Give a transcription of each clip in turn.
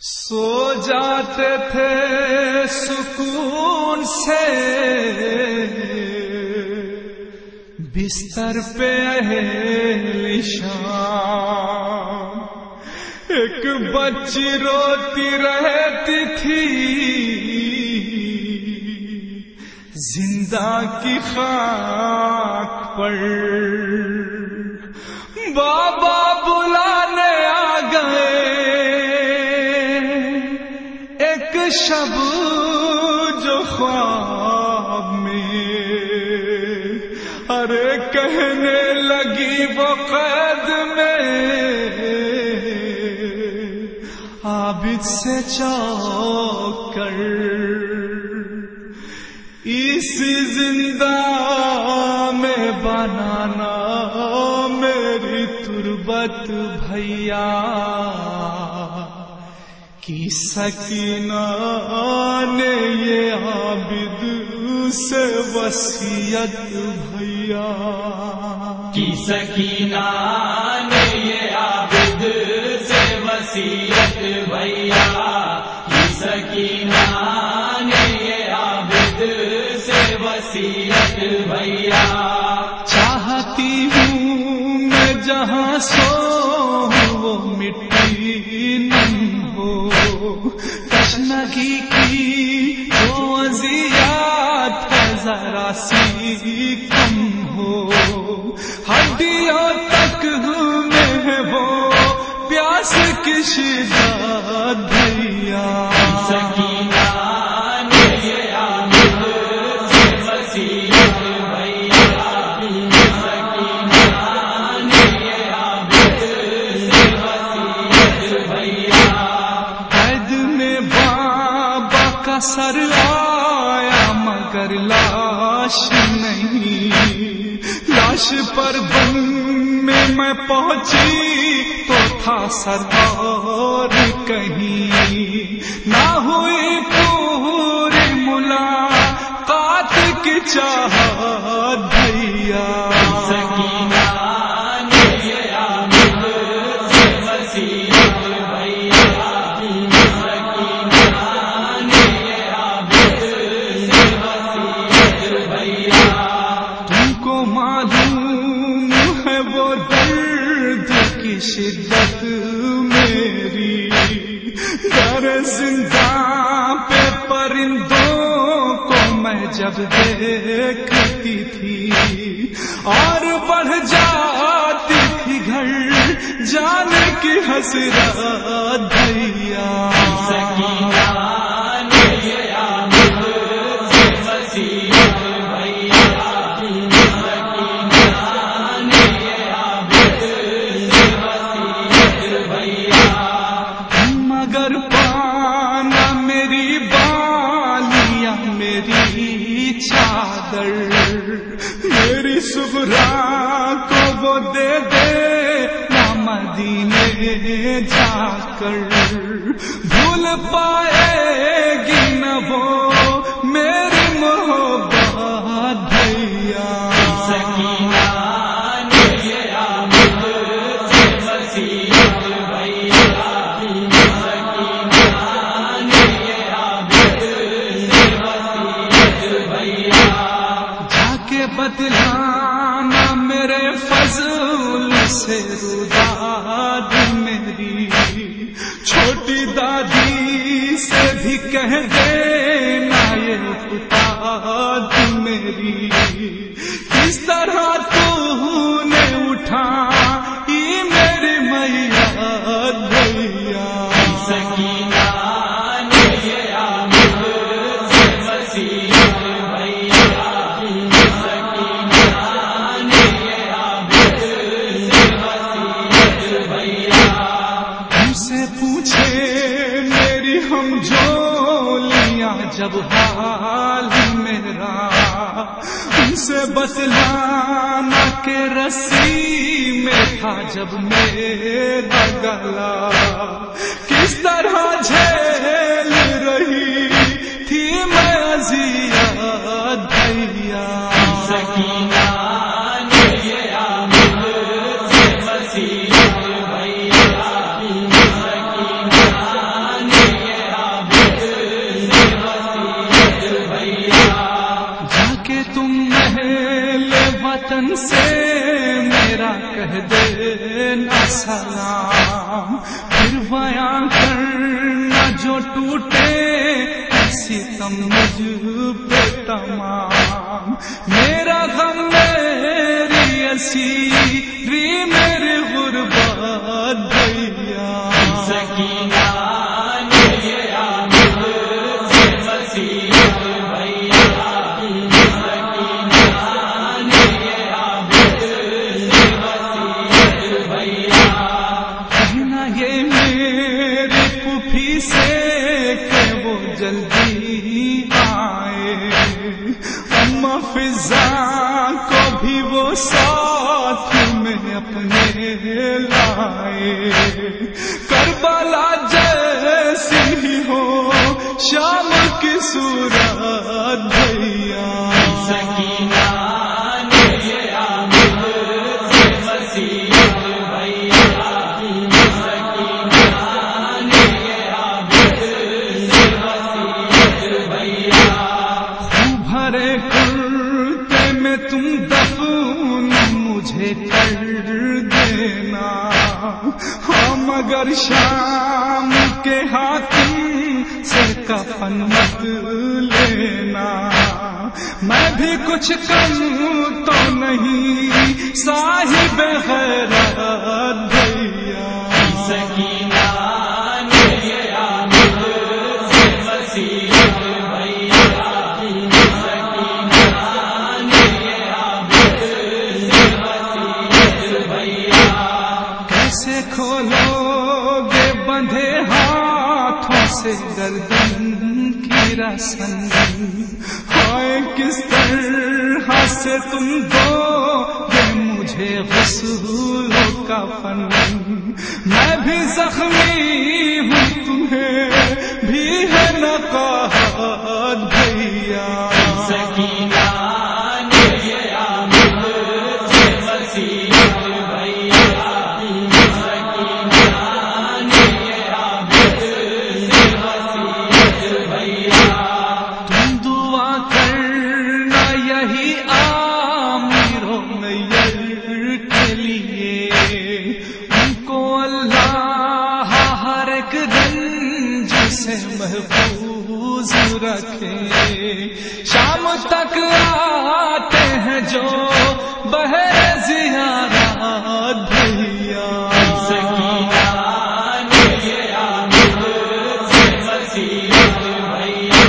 سو جاتے تھے سکون سے بستر پہ اہل شام، ایک بچی روتی رہتی تھی زندہ کی خاک پر، بابا بلانے آ گئے ایک شب جو خواب میں، ارے کہنے لگی وہ قید میں عابد سے چوک کر، اس زندہ میں بنانا میری تربت بھیا کی سکینہ نے یہ عابد سے وصیت بھیا، کی سکینہ نے یہ عابد سے وصیت بھیا، کی سکینہ نے یہ عابد سے وصیت بھیا، چاہتی ہوں میں جہاں سو وہ مٹی نم ہو، تشنگی کی جو اذیات ہے ذرا سی کم ہو، ہڈیوں تک میں ہے وہ پیاس کی شدت بھیا، سکینہ نے یہ عابد سے وصیت بھیا، سکینہ نے یہ عابد سے وصیت بھیا، قید میں بابا کا سر آیا مگر لاش نہیں، لاش پر بن میں پہنچی تو تھا سر اور کہیں نہ ہوئی پوری ملاقات کی چاہت بھیا، سکینہ نے یہ عابد سے وصیت بھیا، سکینہ نے یہ عابد سے وصیت بھیا، تم کو معلوم ہے وہ درد کی شدت میری، در زندہ پہ پرندوں کو میں جب دیکھتی تھی اور بڑھ جاتی تھی گھر جانے کی حسرت بھیا، سکینہ نے یہ عابد سے وصیت بھیا، سکینہ نے یہ عابد سے وصیت بھیا، مگر پانا میری بالیاں میری چادر میری صغرا کو وہ دے دے نہ مدینے جا کر، بھول پائے گی نہ وہ میری محبت بھیا، سکینہ نے یہ عابد سے وصیت بھیا، سکینہ نے یہ عابد سے وصیت بھیا، جا کے بدلانا میرے فضل سے روداد میری، چھوٹی دادی سے بھی کہہ دینا یہ اطاعت میری، کس طرح تو نے اٹھائی میری میت بھیا، سکینہ نے یہ عابد سے وصیت بھیا، سکینہ نے یہ عابد سے وصیت بھیا، ہم سے پوچھے میری ہم جولیاں جب حال میرا، ان سے بتلانا کہ رسی میں تھا جب میرا گلا، کس طرح جھیل رہی تھی میں اذیت بھیا، سکینہ نے یہ عابد سے وصیت بھیا، سکینہ نے کہہ دینا سلام، پھر بیان کرنا جو ٹوٹے ستم مجھ پہ تمام، میرا غم میری اسیری میری غربت بھیا، سکینہ نے یہ آمد سے مسیح بھیا، سکینہ نے یہ آمد سے مسیح بھیا، کہنا یہ میرے پھوپھی سے کہ وہ جلدی آئے، اما فضا کو بھی وہ ساتھ میں اپنے لائے، کربلا جیسی ہی ہو شام کی صورت بھیا، سکینہ نے یہ آمد سے مسیح بھیا، سکینہ نے یہ آمد سے مسیح بھیا، بھرے کرتے میں تم دفن مجھے کر دینا، ہاں مگر شام کے حاکم سے کفن مت لینا، میں بھی کچھ کم تو نہیں صاحب خیرات بھیا، سکینہ نے یہ آمد سے مسیح بھیا، سکینہ نے یہ آمد سے مسیح بھیا، کیسے کھولو گے بندھے ہاتھوں سے گردن کی رسن، ہائے کس طرح سے تم دو گے مجھے غسل و کفن، میں بھی زخمی ہوں تمہیں بھی ہے نقاہت بھیا، سکینہ نے یہ آمد سے مسیح بھیا، سکینہ نے یہ آمد سے مسیح بھیا، تم دعا کرنا یہی آمیر و نیر کے لیے، ان کو اللہ ہر ایک رنج سے محفوظ رکھے، شام تک آتے ہیں جو بہر زیارات بھیا، سکینہ نے یہ آمد سے مسیح بھیا،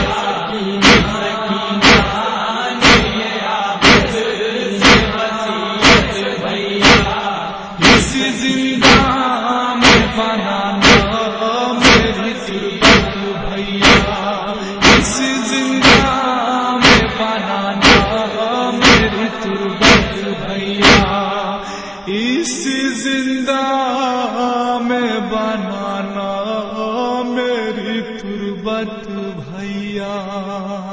سکینہ نے یہ آمد سے مسیح بھیا، اسی زندہ میں بنانا میری تربت بھیا، اسی زندہ میں بنانا میری تربت بھیا، اسی زندہ میں بنانا میری تربت بھیا۔